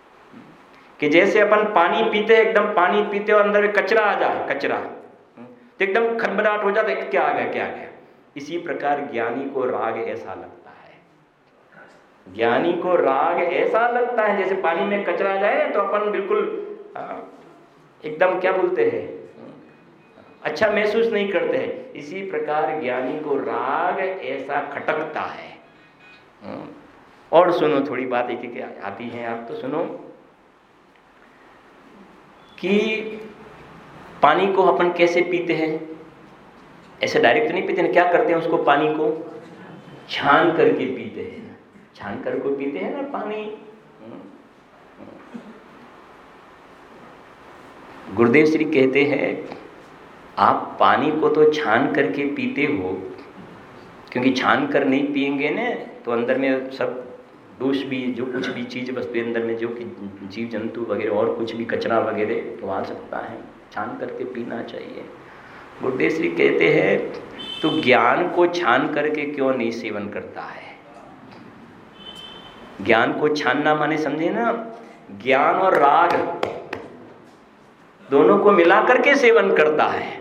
कि जैसे अपन पानी पीते एकदम पानी पीते और अंदर में कचरा आ जाए, कचरा, तो एकदम खड़बड़ाहट हो जाता है, क्या आ गया क्या आ गया। इसी प्रकार ज्ञानी को राग ऐसा लगता है, ज्ञानी को राग ऐसा लगता है जैसे पानी में कचरा जाए तो अपन बिल्कुल एकदम क्या बोलते हैं, अच्छा महसूस नहीं करते हैं। इसी प्रकार ज्ञानी को राग ऐसा खटकता है। और सुनो, थोड़ी बात एक एक आती है, आप तो सुनो कि पानी को अपन कैसे पीते हैं, ऐसे डायरेक्ट तो नहीं पीते ना, क्या करते हैं उसको, पानी को छान करके पीते हैं, छान कर को पीते हैं ना पानी। गुरुदेव श्री कहते हैं आप पानी को तो छान करके पीते हो, क्योंकि छान कर नहीं पिएंगे ना तो अंदर में सब दोष भी, जो कुछ भी चीज़ वस्तु अंदर में जो कि जीव जंतु वगैरह और कुछ भी कचरा वगैरह तो आ सकता है, छान करके पीना चाहिए। गुरुदेव श्री कहते हैं तो ज्ञान को छान करके क्यों नहीं सेवन करता है। ज्ञान को छानना माने समझे ना, ज्ञान और राग दोनों को मिला करके सेवन करता है।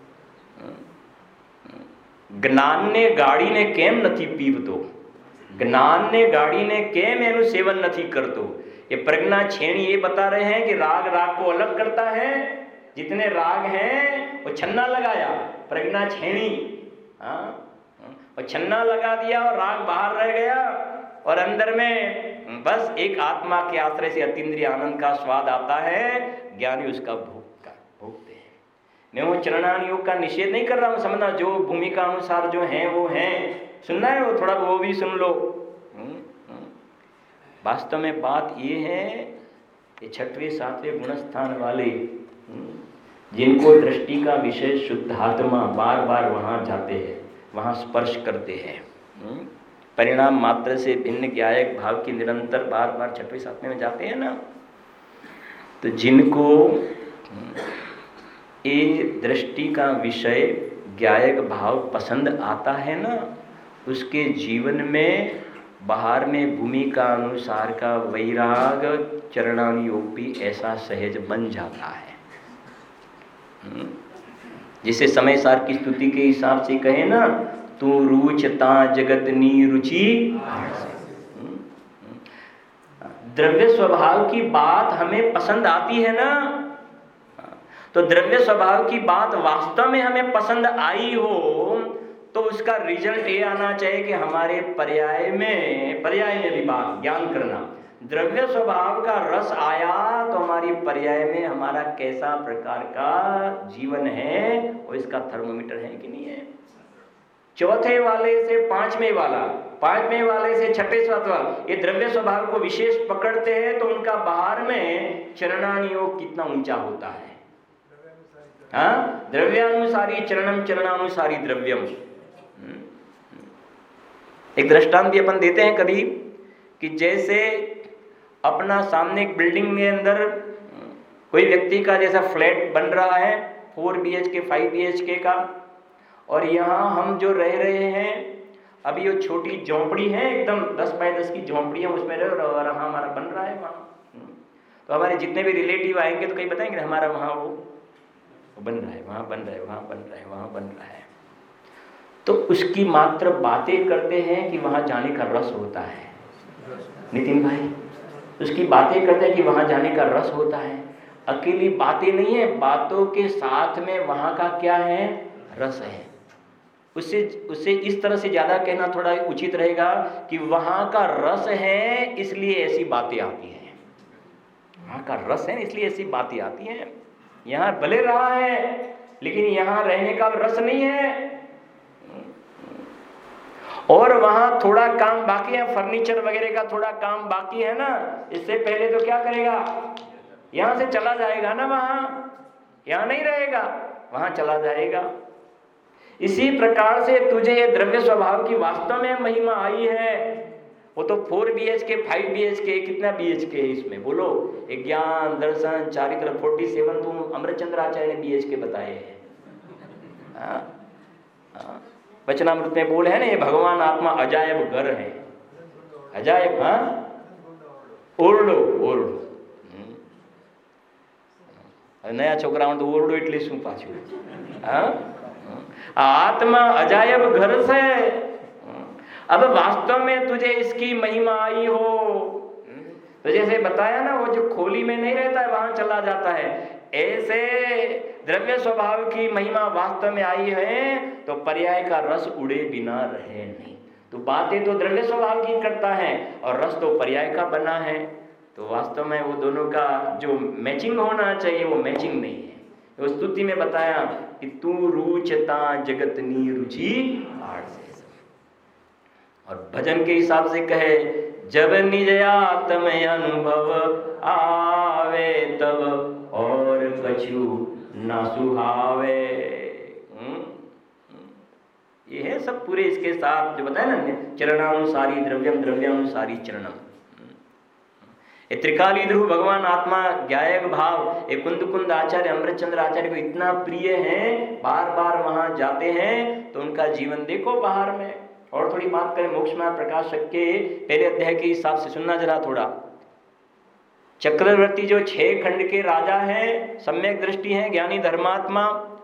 ज्ञान ने गाड़ी ने केम नथी पीवतो, ज्ञान ने गाड़ी ने केम एनु सेवन नथी करतो। ये प्रज्ञा छेणी ये बता रहे हैं कि राग राग को अलग करता है, जितने राग हैं वो छन्ना लगाया प्रज्ञा छेणी, हाँ, और छन्ना लगा दिया और राग बाहर रह गया और अंदर में बस एक आत्मा के आश्रय से अतीन्द्रिय आनंद का स्वाद आता है। ज्ञानी उसका भोग का भोगते हैं। मैं वो चरणान योग का निषेध नहीं कर रहा हूँ, समझना जो भूमिका अनुसार जो है वो है, सुनना है वो थोड़ा वो भी सुन लो। वास्तव में बात ये है कि छठवें सातवें गुणस्थान वाले जिनको दृष्टि का विषय शुद्धात्मा बार बार वहाँ जाते हैं, वहाँ स्पर्श करते हैं, परिणाम मात्र से भिन्न ज्ञायक भाव की निरंतर बार बार छठवें सातवें में जाते हैं ना, तो जिनको ये दृष्टि का विषय ज्ञायक भाव पसंद आता है ना, उसके जीवन में बाहर में भूमिका अनुसार का वैराग चरणान योग भी ऐसा सहज बन जाता है। जिसे समय सार की स्तुति के हिसाब से कहे ना, तू रुचता जगत नी रुचि। द्रव्य स्वभाव की बात हमें पसंद आती है ना, तो द्रव्य स्वभाव की बात वास्तव में हमें पसंद आई हो तो उसका रिजल्ट ये आना चाहिए कि हमारे पर्याय में, पर्याय में विभाग ज्ञान करना, द्रव्य स्वभाव का रस आया तो हमारी पर्याय में हमारा कैसा प्रकार का जीवन है और इसका थर्मोमीटर है कि नहीं है। चौथे वाले से पांचवें वाला, पांचवें वाले से छठे सात वाला, ये द्रव्य स्वभाव को विशेष पकड़ते हैं तो उनका बाहर में चरणान योग कितना ऊंचा होता है। हाँ, द्रव्यानुसारी चरणम चरणानुसारी द्रव्यम। एक दृष्टांत भी अपन देते हैं कभी कि जैसे अपना सामने एक बिल्डिंग में अंदर कोई व्यक्ति का जैसा फ्लैट बन रहा है four B H K five B H K का, और यहाँ हम जो रह रहे हैं अभी वो छोटी झोंपड़ी है, एकदम दस बाय दस की झोंपड़ी है, उसमें रह और वहाँ हमारा बन रहा है वहाँ। तो हमारे जितने भी रिलेटिव आएंगे तो कहीं बताएंगे हमारा वहाँ वो बन रहा है, वहाँ बन रहा है, वहाँ बन रहा है, वहाँ बन रहा है। तो उसकी मात्र बातें करते हैं कि वहाँ जाने का रस होता है। नितिन भाई, उसकी बातें करते हैं कि वहाँ जाने का रस होता है। अकेली बातें नहीं है, बातों के साथ में वहाँ का क्या है, रस है। उससे उससे इस तरह से ज़्यादा कहना थोड़ा उचित रहेगा कि वहाँ का रस है इसलिए ऐसी बातें आती हैं। वहाँ का रस है इसलिए ऐसी बातें आती हैं। यहाँ भले रहा है लेकिन यहाँ रहने का रस नहीं है, और वहाँ थोड़ा काम बाकी है, फर्नीचर वगैरह का थोड़ा काम बाकी है ना, इससे पहले तो क्या करेगा, यहाँ से चला जाएगा ना, वहाँ यहाँ नहीं रहेगा, वहाँ चला जाएगा। इसी प्रकार से तुझे ये द्रव्य स्वभाव की वास्तव में महिमा आई है। वो तो four B H K five B H K कितना बी एच के है इसमें बोलो, ज्ञान दर्शन चारित्र फोर्टी सेवन तुम अमृतचंद्र आचार्य ने बी एच के बताए हैं। हाँ हाँ, वचनामृत में बोले है ना, ये भगवान आत्मा अजायब घर है, अजायब। हाँ, ओरडो ओरडो नया छोकरा तो ओरडो એટલે શું પાછું हाँ आत्मा अजायब घर से अब वास्तव में तुझे इसकी महिमा आई हो तो जैसे बताया ना वो जो खोली में नहीं रहता है वहां चला जाता है, ऐसे द्रव्य स्वभाव की महिमा वास्तव में आई है तो पर्याय का रस उड़े बिना रहे नहीं। तो बातें तो द्रव्य स्वभाव की करता है और रस तो पर्याय का बना है, तो वास्तव में वो दोनों का जो मैचिंग होना चाहिए वो मैचिंग नहीं है। तो स्तुति में बताया कि तू रुचता जगतनी रुचि आड़ से, और भजन के हिसाब से कहे जब निज आत्म अनुभव आवे तब और कछु ना सुहावे। ये है सब पूरे इसके साथ जो बताया ना चरणानुसारी द्रव्यम द्रव्यानुसारी चरणम। ये त्रिकाली ध्रुव भगवान आत्मा ज्ञायक भाव एक कुंद कुंद आचार्य अमृतचंद्र आचार्य को इतना प्रिय है, बार बार वहां जाते हैं तो उनका जीवन देखो बाहर में। और थोड़ी बात करें मोक्षमार्ग प्रकाशक के पहले अध्याय के हिसाब से सुनना जरा थोड़ा। चक्रवर्ती जो छह खंड के राजा हैं, सम्यक दृष्टि हैं, ज्ञानी धर्मात्मा,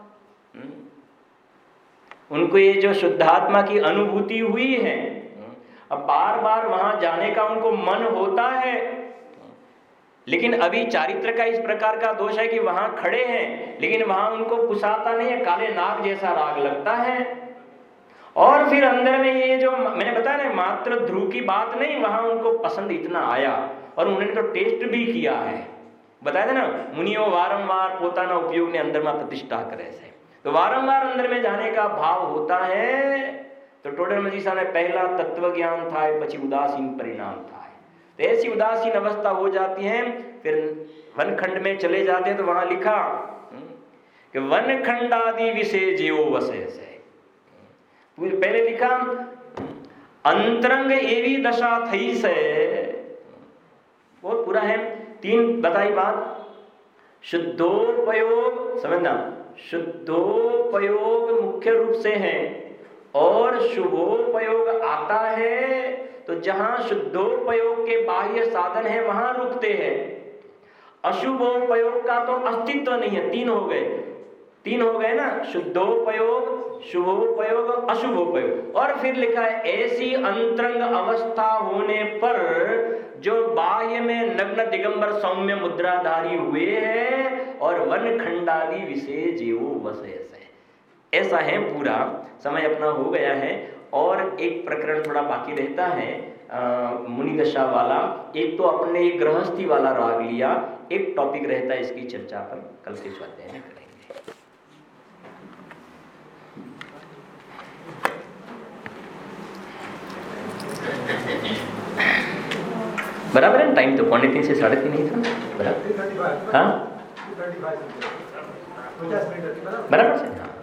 उनको ये जो शुद्धात्मा की अनुभूति हुई है, अब बार बार वहां जाने का उनको मन होता है, लेकिन अभी चारित्र का इस प्रकार का दोष है कि वहां खड़े हैं लेकिन वहां उनको पुसाता नहीं है, काले नाग जैसा राग लगता है। और फिर अंदर में ये जो मैंने बताया ना मात्र ध्रुव की बात नहीं, वहां उनको पसंद इतना आया और उन्होंने तो टेस्ट भी किया है। बताया था ना मुनियो वारंवार पोताना उपयोग ने अंदर में प्रतिष्ठा करे से, तो वारंवार अंदर में जाने का भाव होता है। तो टोडर मजी साहब ने पहला तत्व ज्ञान था, पची उदासीन परिणाम था, तो ऐसी उदासीन अवस्था हो जाती है। फिर वन खंड में चले जाते हैं तो वहां लिखा कि वन खंडादि विषय जीवो वसे से, पहले लिखा अंतरंग एवी दशा थई से, बहुत पूरा है। तीन बताई बात, शुद्धोपयोग समझना, शुद्धोपयोग मुख्य रूप से है और शुभोपयोग आता है। तो जहां शुद्धोपयोग के बाह्य साधन है वहां रुकते हैं, अशुभोपयोग का तो अस्तित्व नहीं है। तीन हो गए, तीन हो गए ना, शुद्धोपयोग, शुभोपयोग, अशुभोपयोग। और फिर लिखा है ऐसी अंतरंग अवस्था होने पर जो बाह्य में नग्न दिगंबर सौम्य मुद्राधारी हुए हैं और वन खंडादि विषय जीवो वशेष है। ऐसा है पूरा। समय अपना हो गया है और एक प्रकरण थोड़ा बाकी रहता है मुनि दशा वाला। एक तो अपने गृहस्थी वाला राग लिया, एक टॉपिक रहता है इसकी चर्चा पर कल के स्वाध्याय में करेंगे। बराबर है, टाइम तो पौने तीन से साढ़े तीन ही था बराबर। हाँ बराबर से हाँ।